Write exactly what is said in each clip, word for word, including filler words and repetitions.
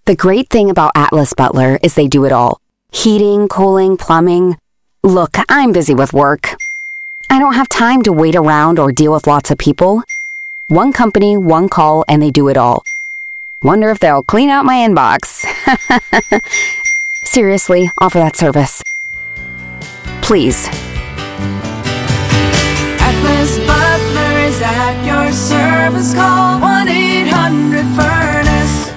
The great thing about Atlas Butler is they do it all. Heating, cooling, plumbing. Look, I'm busy with work. I don't have time to wait around or deal with lots of people. One company, one call, and they do it all. Wonder if they'll clean out my inbox. Seriously, offer that service. Please. Atlas Butler is at your service. Call one eight hundred furnace.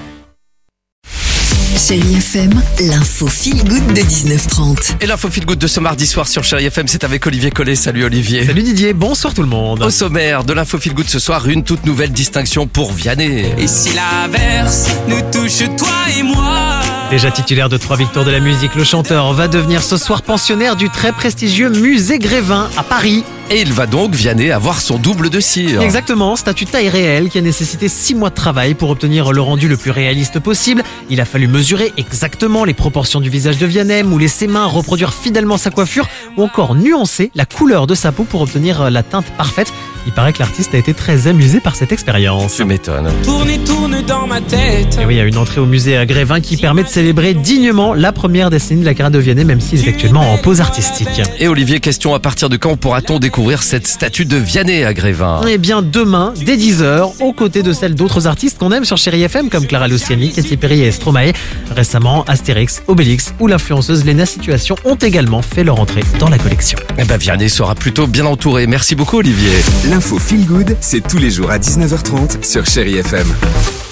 Chérie F M, l'info feel good de dix-neuf heures trente. Et l'info feel good de ce mardi soir sur Chérie F M, c'est avec Olivier Collet. Salut Olivier. Salut Didier, bonsoir tout le monde. Au sommaire de l'info feel good ce soir, une toute nouvelle distinction pour Vianney. Et si l'averse nous touche, toi et moi? Déjà titulaire de trois victoires de la musique, le chanteur va devenir ce soir pensionnaire du très prestigieux musée Grévin à Paris. Et il va donc, Vianney, avoir son double de cire. Exactement, statut taille réelle qui a nécessité six mois de travail pour obtenir le rendu le plus réaliste possible. Il a fallu mesurer exactement les proportions du visage de Vianney, mouler ses mains, reproduire fidèlement sa coiffure ou encore nuancer la couleur de sa peau pour obtenir la teinte parfaite. Il paraît que l'artiste a été très amusé par cette expérience. Tu m'étonnes. Tourne et tourne dans ma tête. Et oui, il y a une entrée au musée à Grévin qui permet de célébrer dignement la première décennie de la carrière de Vianney, même s'il est actuellement en pause artistique. Et Olivier, question, à partir de quand pourra-t-on découvrir cette statue de Vianney à Grévin? Eh bien demain, dès dix heures, aux côtés de celles d'autres artistes qu'on aime sur Chérie F M comme Clara Luciani, Katy Perry et Stromae. Récemment, Astérix, Obélix ou l'influenceuse Léna Situation ont également fait leur entrée dans la collection. Eh ben Vianney sera plutôt bien entouré. Merci beaucoup Olivier. L'info feel good, c'est tous les jours à dix-neuf heures trente sur Chérie F M.